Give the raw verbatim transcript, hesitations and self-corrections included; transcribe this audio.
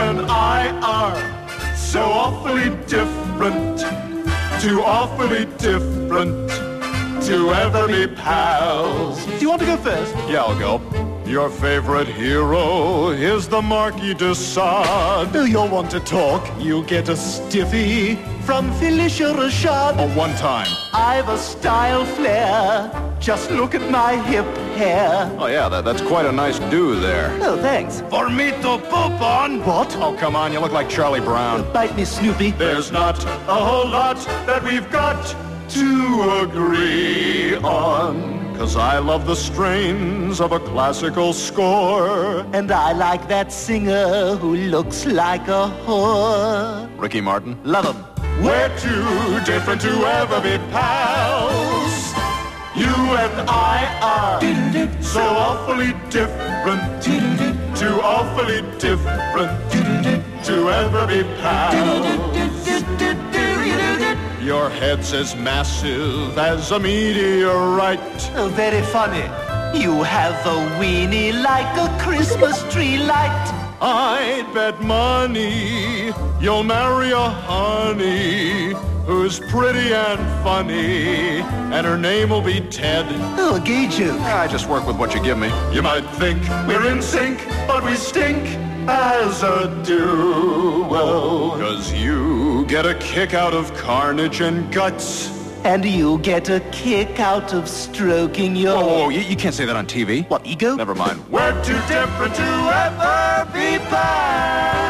and I are so awfully different, too awfully different to ever be pals. Do you want to go first? Yeah, I'll go. Your favorite hero is the Marquis de Sade. Oh, you'll want to talk. You'll get a stiffy from Felicia Rashad. Oh, one time. I've a style flair. Just look at my hip hair. Oh, yeah, that, that's quite a nice do there. Oh, thanks. For me to poop on? What? Oh, come on, you look like Charlie Brown. Bite me, Snoopy. There's not a whole lot that we've got to agree on. 'Cause I love the strains of a classical score. And I like that singer who looks like a whore. Ricky Martin? Love him. We're too different to ever be pals. You and I are so awfully different, too awfully different to ever be pals. Your head's as massive as a meteorite. Oh, very funny. You have a weenie like a Christmas tree light. I'd bet money you'll marry a honey who's pretty and funny, and her name will be Ted. Oh, a gay joke. I just work with what you give me. You might think we're in sync, but we stink as a duo. 'Cause you get a kick out of carnage and guts. And you get a kick out of stroking your... Oh, you, you can't say that on T V. What, ego? Never mind. We're too different to ever be pals.